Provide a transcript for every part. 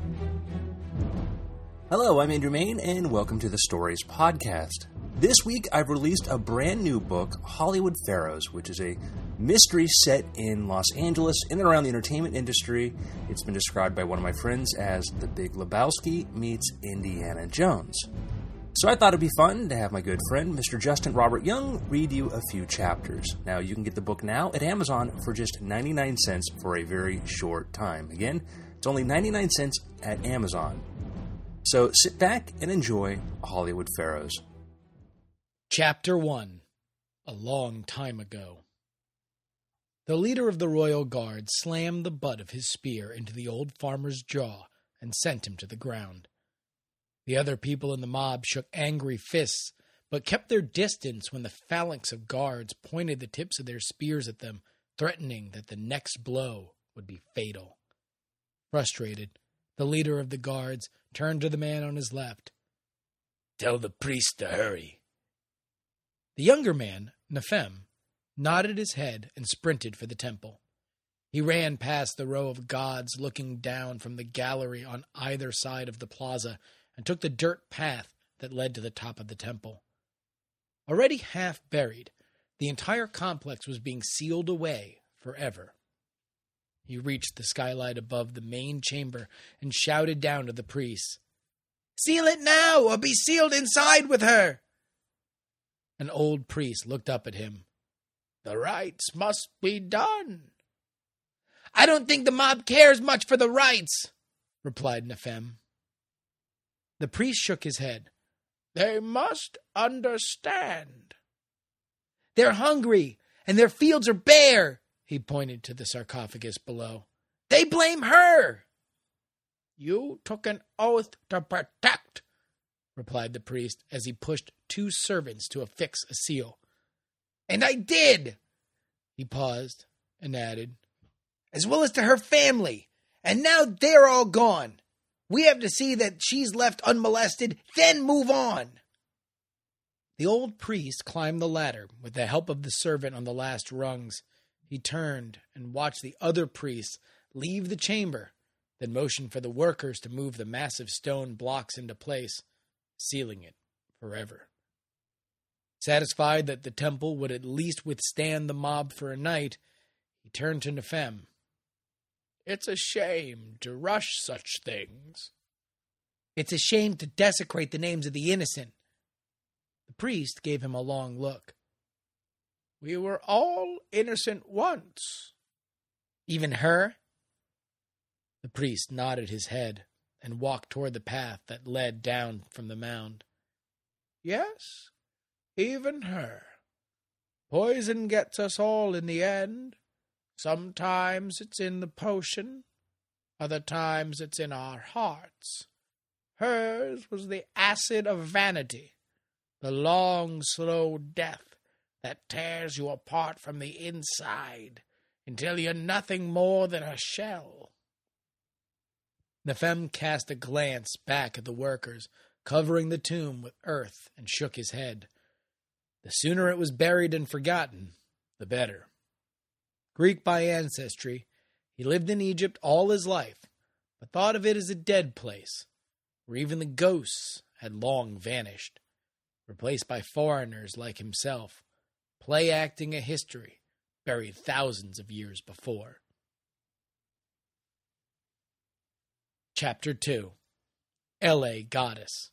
Hello, I'm Andrew Main, and welcome to the Stories Podcast. This week, I've released a brand new book, Hollywood Pharaohs, which is a mystery set in Los Angeles, in and around the entertainment industry. It's been described by one of my friends as The Big Lebowski meets Indiana Jones. So I thought it'd be fun to have my good friend, Mr. Justin Robert Young, read you a few chapters. Now, you can get the book now at Amazon for just 99 cents for a very short time. Again, it's only 99 cents at Amazon. So sit back and enjoy Hollywood Pharaohs. Chapter 1. A Long Time Ago. The leader of the royal guard slammed the butt of his spear into the old farmer's jaw and sent him to the ground. The other people in the mob shook angry fists, but kept their distance when the phalanx of guards pointed the tips of their spears at them, threatening that the next blow would be fatal. Frustrated, the leader of the guards turned to the man on his left. "Tell the priest to hurry." The younger man, Nephem, nodded his head and sprinted for the temple. He ran past the row of gods looking down from the gallery on either side of the plaza and took the dirt path that led to the top of the temple. Already half buried, the entire complex was being sealed away forever. He reached the skylight above the main chamber and shouted down to the priests, "Seal it now, or be sealed inside with her!" An old priest looked up at him. "The rites must be done." "I don't think the mob cares much for the rites," replied Nephem. The priest shook his head. "They must understand." "They're hungry, and their fields are bare." He pointed to the sarcophagus below. "They blame her." "You took an oath to protect," replied the priest as he pushed two servants to affix a seal. "And I did." He paused and added, "As well as to her family. And now they're all gone. We have to see that she's left unmolested, then move on." The old priest climbed the ladder with the help of the servant on the last rungs. He turned and watched the other priests leave the chamber, then motioned for the workers to move the massive stone blocks into place, sealing it forever. Satisfied that the temple would at least withstand the mob for a night, he turned to Nephem. "It's a shame to rush such things." "It's a shame to desecrate the names of the innocent." The priest gave him a long look. "We were all innocent once." "Even her?" The priest nodded his head and walked toward the path that led down from the mound. "Yes, even her. Poison gets us all in the end. Sometimes it's in the potion, other times it's in our hearts. Hers was the acid of vanity, the long, slow death that tears you apart from the inside until you're nothing more than a shell." Nephem cast a glance back at the workers, covering the tomb with earth, and shook his head. The sooner it was buried and forgotten, the better. Greek by ancestry, he lived in Egypt all his life, but thought of it as a dead place, where even the ghosts had long vanished, replaced by foreigners like himself, play-acting a history buried thousands of years before. Chapter 2. L.A. Goddess.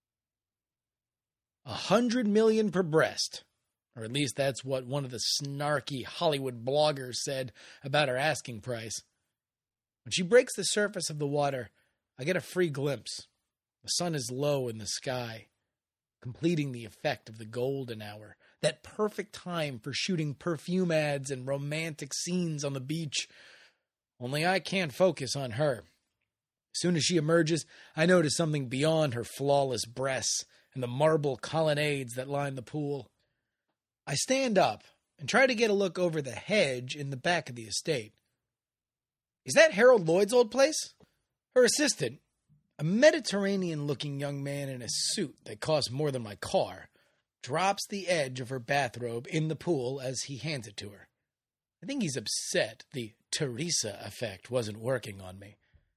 100 million per breast, or at least that's what one of the snarky Hollywood bloggers said about her asking price. When she breaks the surface of the water, I get a free glimpse. The sun is low in the sky, completing the effect of the golden hour, that perfect time for shooting perfume ads and romantic scenes on the beach. Only I can't focus on her. As soon as she emerges, I notice something beyond her flawless breasts and the marble colonnades that line the pool. I stand up and try to get a look over the hedge in the back of the estate. Is that Harold Lloyd's old place? Her assistant, a Mediterranean-looking young man in a suit that costs more than my car, drops the edge of her bathrobe in the pool as he hands it to her. I think he's upset the Teresa effect wasn't working on me.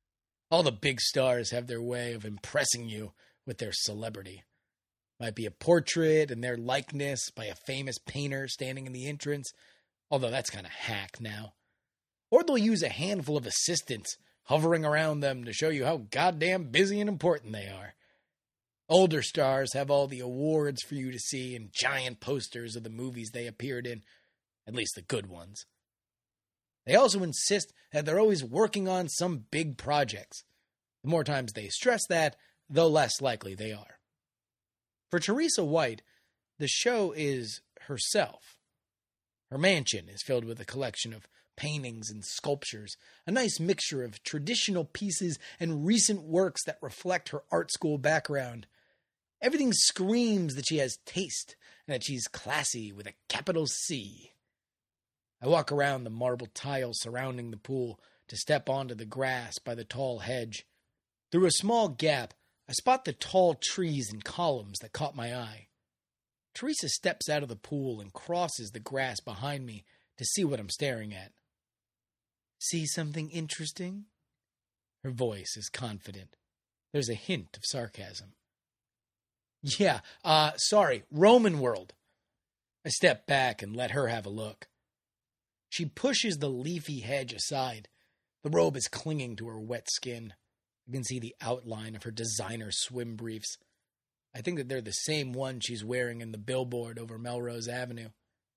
All the big stars have their way of impressing you with their celebrity. Might be a portrait and their likeness by a famous painter standing in the entrance, although that's kind of hack now. Or they'll use a handful of assistants hovering around them to show you how goddamn busy and important they are. Older stars have all the awards for you to see and giant posters of the movies they appeared in, at least the good ones. They also insist that they're always working on some big projects. The more times they stress that, the less likely they are. For Teresa White, the show is herself. Her mansion is filled with a collection of paintings and sculptures, a nice mixture of traditional pieces and recent works that reflect her art school background. Everything screams that she has taste and that she's classy with a capital C. I walk around the marble tiles surrounding the pool to step onto the grass by the tall hedge. Through a small gap, I spot the tall trees and columns that caught my eye. Teresa steps out of the pool and crosses the grass behind me to see what I'm staring at. See something interesting? Her voice is confident. There's a hint of sarcasm. Yeah, sorry, Roman world. I step back and let her have a look. She pushes the leafy hedge aside. The robe is clinging to her wet skin. I can see the outline of her designer swim briefs. I think that they're the same one she's wearing in the billboard over Melrose Avenue.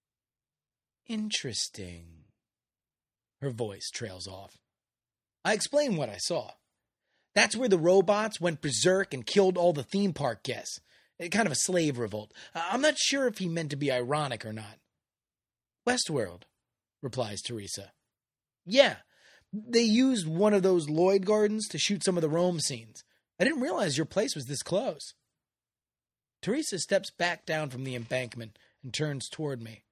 Interesting. Her voice trails off. I explain what I saw. That's where the robots went berserk and killed all the theme park guests. Kind of a slave revolt. I'm not sure if he meant to be ironic or not. Westworld, replies Teresa. Yeah, they used one of those Lloyd Gardens to shoot some of the Rome scenes. I didn't realize your place was this close. Teresa steps back down from the embankment and turns toward me.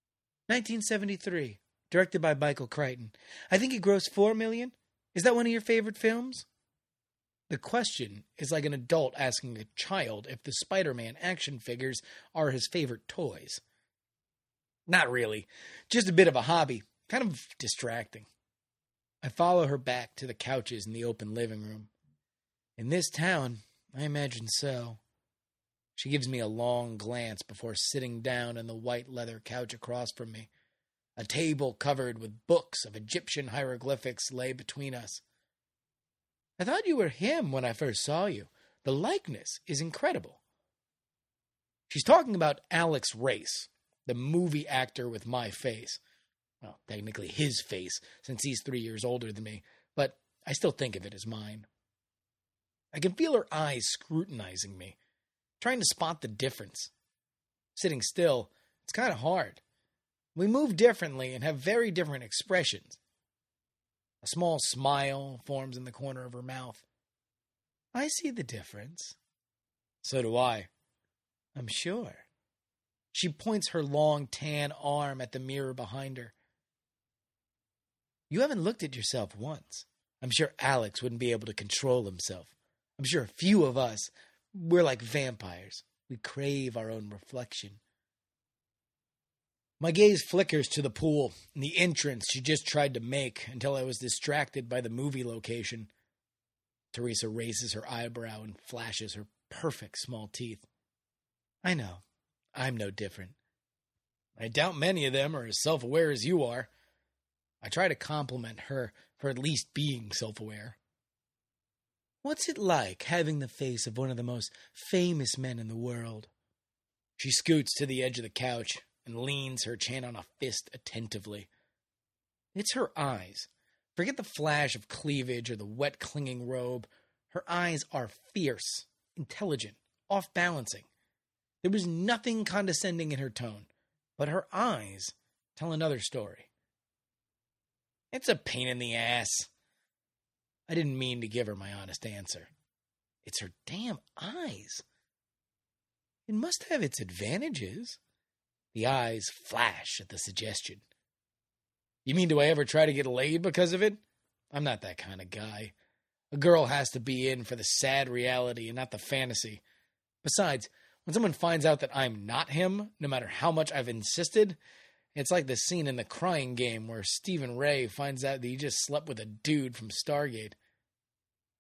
1973, directed by Michael Crichton. I think it grossed $4 million. Is that one of your favorite films? The question is like an adult asking a child if the Spider-Man action figures are his favorite toys. Not really. Just a bit of a hobby. Kind of distracting. I follow her back to the couches in the open living room. In this town, I imagine so. She gives me a long glance before sitting down on the white leather couch across from me. A table covered with books of Egyptian hieroglyphics lay between us. I thought you were him when I first saw you. The likeness is incredible. She's talking about Alex Race, the movie actor with my face. Well, technically his face, since he's 3 years older than me, but I still think of it as mine. I can feel her eyes scrutinizing me, trying to spot the difference. Sitting still, it's kind of hard. We move differently and have very different expressions. A small smile forms in the corner of her mouth. I see the difference. So do I. I'm sure. She points her long tan arm at the mirror behind her. You haven't looked at yourself once. I'm sure Alex wouldn't be able to control himself. I'm sure a few of us, we're like vampires. We crave our own reflection. My gaze flickers to the pool and the entrance she just tried to make until I was distracted by the movie location. Teresa raises her eyebrow and flashes her perfect small teeth. I know. I'm no different. I doubt many of them are as self-aware as you are. I try to compliment her for at least being self-aware. What's it like having the face of one of the most famous men in the world? She scoots to the edge of the couch and leans her chin on a fist attentively. It's her eyes. Forget the flash of cleavage or the wet clinging robe. Her eyes are fierce, intelligent, off-balancing. There was nothing condescending in her tone, but her eyes tell another story. It's a pain in the ass. I didn't mean to give her my honest answer. It's her damn eyes. It must have its advantages. The eyes flash at the suggestion. You mean, do I ever try to get laid because of it? I'm not that kind of guy. A girl has to be in for the sad reality and not the fantasy. Besides, when someone finds out that I'm not him, no matter how much I've insisted, it's like the scene in The Crying Game where Stephen Ray finds out that he just slept with a dude from Stargate.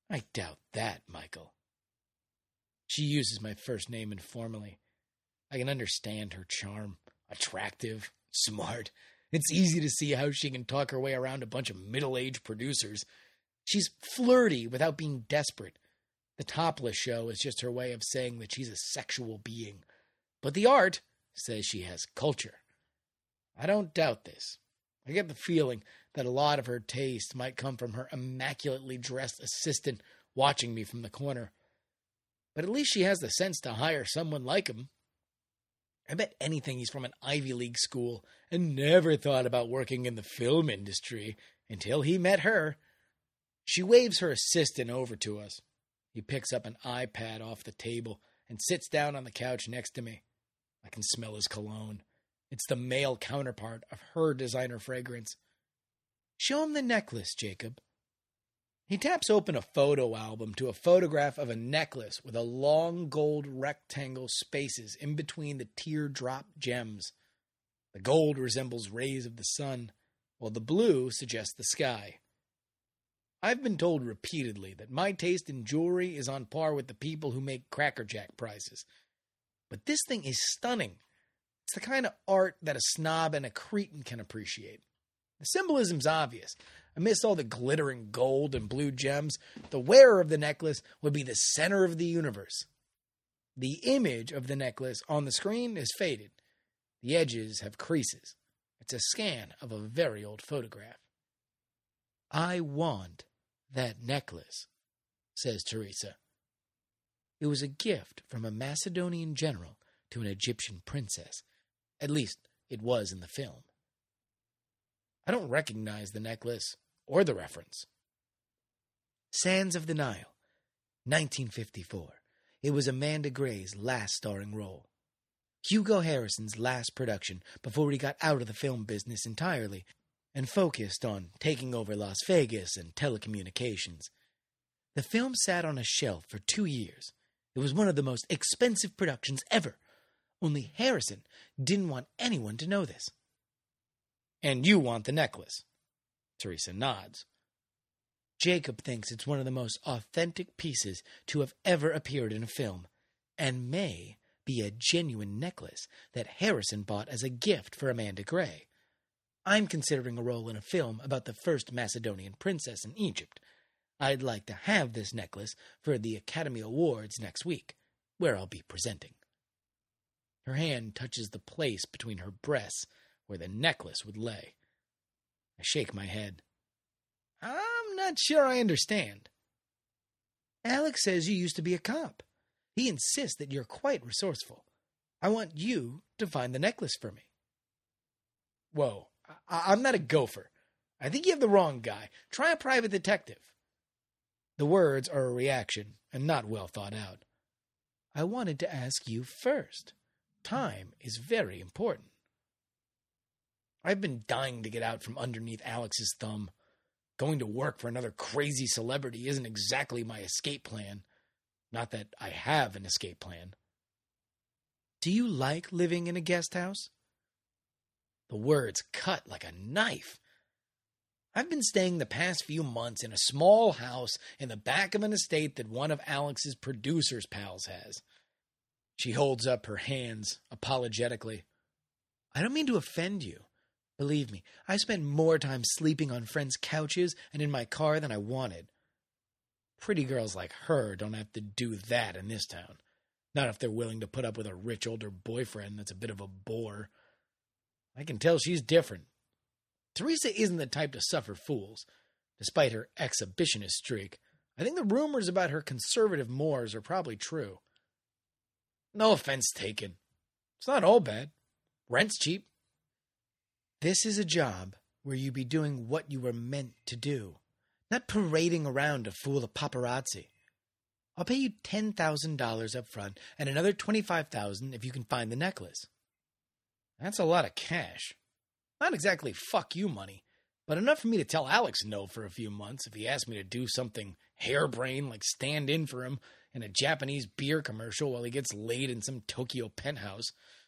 I doubt that, Michael. She uses my first name informally. I can understand her charm. Attractive, smart. It's easy to see how she can talk her way around a bunch of middle-aged producers. She's flirty without being desperate. The topless show is just her way of saying that she's a sexual being. But the art says she has culture. I don't doubt this. I get the feeling that a lot of her taste might come from her immaculately dressed assistant watching me from the corner. But at least she has the sense to hire someone like him. I bet anything he's from an Ivy League school and never thought about working in the film industry until he met her. She waves her assistant over to us. He picks up an iPad off the table and sits down on the couch next to me. I can smell his cologne. It's the male counterpart of her designer fragrance. Show him the necklace, Jacob. He taps open a photo album to a photograph of a necklace with a long gold rectangle spaces in between the teardrop gems. The gold resembles rays of the sun, while the blue suggests the sky. I've been told repeatedly that my taste in jewelry is on par with the people who make Cracker Jack prices. But this thing is stunning. It's the kind of art that a snob and a cretin can appreciate. The symbolism's obvious. Amidst all the glittering gold and blue gems, the wearer of the necklace would be the center of the universe. The image of the necklace on the screen is faded. The edges have creases. It's a scan of a very old photograph. I want that necklace, says Teresa. It was a gift from a Macedonian general to an Egyptian princess. At least, it was in the film. I don't recognize the necklace or the reference. Sands of the Nile, 1954. It was Amanda Gray's last starring role. Hugo Harrison's last production before he got out of the film business entirely and focused on taking over Las Vegas and telecommunications. The film sat on a shelf for 2 years. It was one of the most expensive productions ever. Only Harrison didn't want anyone to know this. And you want the necklace. Teresa nods. Jacob thinks it's one of the most authentic pieces to have ever appeared in a film, and may be a genuine necklace that Harrison bought as a gift for Amanda Gray. I'm considering a role in a film about the first Macedonian princess in Egypt. I'd like to have this necklace for the Academy Awards next week, where I'll be presenting. Her hand touches the place between her breasts where the necklace would lay. I shake my head. I'm not sure I understand. Alex says you used to be a cop. He insists that you're quite resourceful. I want you to find the necklace for me. Whoa, I'm not a gopher. I think you have the wrong guy. Try a private detective. The words are a reaction and not well thought out. I wanted to ask you first. Time is very important. I've been dying to get out from underneath Alex's thumb. Going to work for another crazy celebrity isn't exactly my escape plan. Not that I have an escape plan. Do you like living in a guest house? The words cut like a knife. I've been staying the past few months in a small house in the back of an estate that one of Alex's producer's pals has. She holds up her hands apologetically. I don't mean to offend you. Believe me, I spent more time sleeping on friends' couches and in my car than I wanted. Pretty girls like her don't have to do that in this town. Not if they're willing to put up with a rich older boyfriend that's a bit of a bore. I can tell she's different. Teresa isn't the type to suffer fools. Despite her exhibitionist streak, I think the rumors about her conservative mores are probably true. No offense taken. It's not all bad. Rent's cheap. This is a job where you be doing what you were meant to do, not parading around to fool the paparazzi. I'll pay you $10,000 up front and another $25,000 if you can find the necklace. That's a lot of cash. Not exactly fuck you money, but enough for me to tell Alex no for a few months if he asks me to do something harebrained like stand in for him in a Japanese beer commercial while he gets laid in some Tokyo penthouse.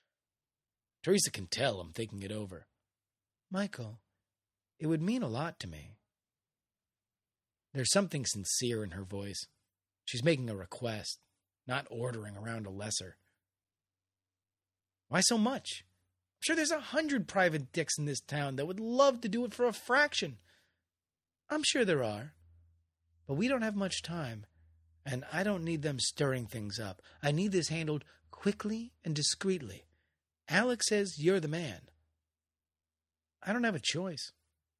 Teresa can tell I'm thinking it over. Michael, it would mean a lot to me. There's something sincere in her voice. She's making a request, not ordering around a lesser. Why so much? I'm sure there's 100 private dicks in this town that would love to do it for a fraction. I'm sure there are. But we don't have much time, and I don't need them stirring things up. I need this handled quickly and discreetly. Alex says you're the man. I don't have a choice.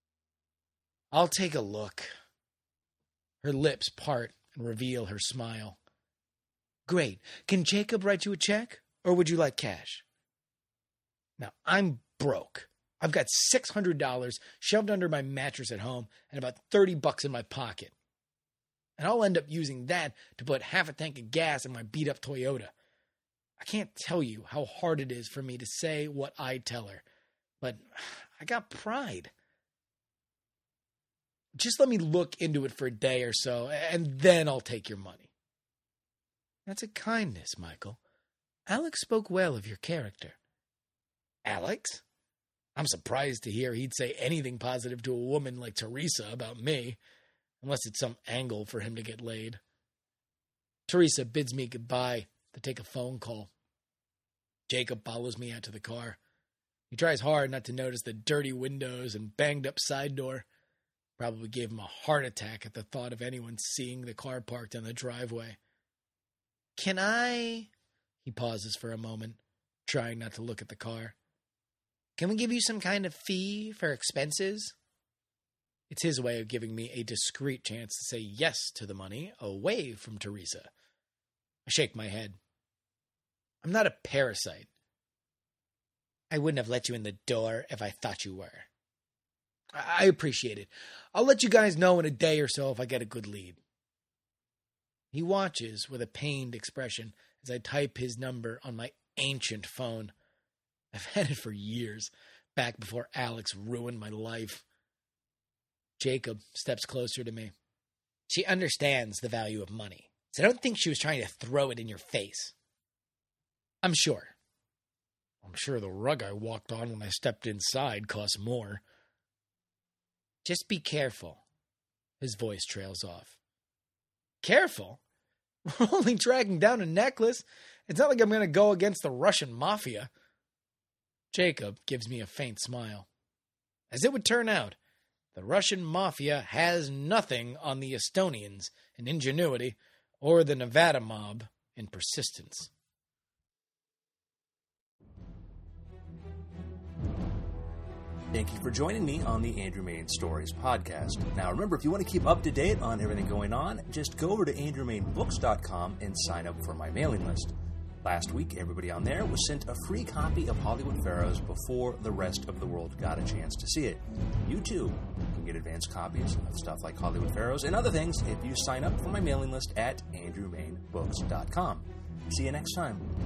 I'll take a look. Her lips part and reveal her smile. Great. Can Jacob write you a check, or would you like cash? Now, I'm broke. I've got $600 shoved under my mattress at home and about $30 in my pocket. And I'll end up using that to put half a tank of gas in my beat-up Toyota. I can't tell you how hard it is for me to say what I tell her, but I got pride. Just let me look into it for a day or so, and then I'll take your money. That's a kindness, Michael. Alex spoke well of your character. Alex? I'm surprised to hear he'd say anything positive to a woman like Teresa about me, unless it's some angle for him to get laid. Teresa bids me goodbye to take a phone call. Jacob follows me out to the car. He tries hard not to notice the dirty windows and banged-up side door. Probably gave him a heart attack at the thought of anyone seeing the car parked on the driveway. Can I... He pauses for a moment, trying not to look at the car. Can we give you some kind of fee for expenses? It's his way of giving me a discreet chance to say yes to the money away from Teresa. I shake my head. I'm not a parasite. I wouldn't have let you in the door if I thought you were. I appreciate it. I'll let you guys know in a day or so if I get a good lead. He watches with a pained expression as I type his number on my ancient phone. I've had it for years, back before Alex ruined my life. Jacob steps closer to me. She understands the value of money, so I don't think she was trying to throw it in your face. I'm sure. I'm sure the rug I walked on when I stepped inside cost more. Just be careful. His voice trails off. Careful? We're only tracking down a necklace. It's not like I'm going to go against the Russian mafia. Jacob gives me a faint smile. As it would turn out, the Russian mafia has nothing on the Estonians in ingenuity or the Nevada mob in persistence. Thank you for joining me on the Andrew Mayne Stories podcast. Now remember, if you want to keep up to date on everything going on, just go over to andrewmaynebooks.com and sign up for my mailing list. Last week, everybody on there was sent a free copy of Hollywood Pharaohs before the rest of the world got a chance to see it. You too can get advanced copies of stuff like Hollywood Pharaohs and other things if you sign up for my mailing list at andrewmaynebooks.com. See you next time.